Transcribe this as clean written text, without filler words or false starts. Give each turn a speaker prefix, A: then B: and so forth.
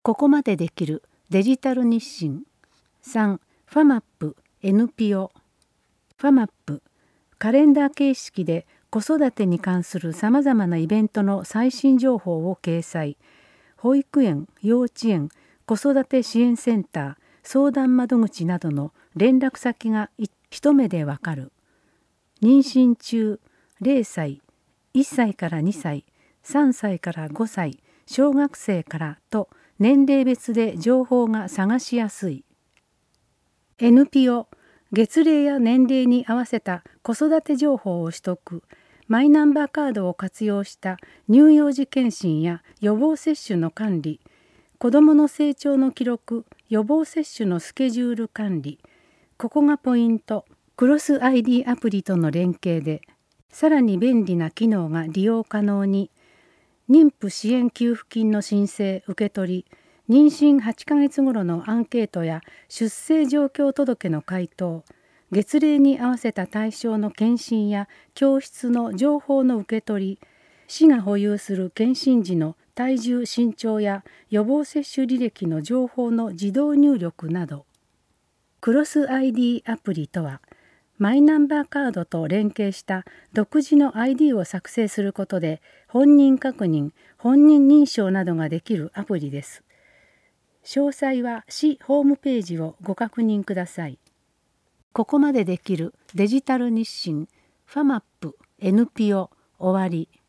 A: ここまでできるデジタル日進。3. ファマップ NPO。ファマップ、カレンダー形式で子育てに関するさまざまなイベントの最新情報を掲載。保育園、幼稚園、子育て支援センター、相談窓口などの連絡先が一目でわかる。妊娠中、0歳、1歳から2歳、3歳から5歳、小学生からと年齢別で情報が探しやすい。NPO、月齢や年齢に合わせた子育て情報を取得、マイナンバーカードを活用した乳幼児検診や予防接種の管理、子どもの成長の記録、予防接種のスケジュール管理、ここがポイント、クロス ID アプリとの連携で、さらに便利な機能が利用可能に、妊婦支援給付金の申請受け取り、妊娠8ヶ月頃のアンケートや出生状況届の回答、月齢に合わせた対象の検診や教室の情報の受け取り、市が保有する検診時の体重身長や予防接種履歴の情報の自動入力など。クロス ID アプリとは、マイナンバーカードと連携した独自の ID を作成することで本人確認、本人認証などができるアプリです。詳細は市ホームページをご確認ください。ここまでできるデジタル日進ファマップ NPO終わり。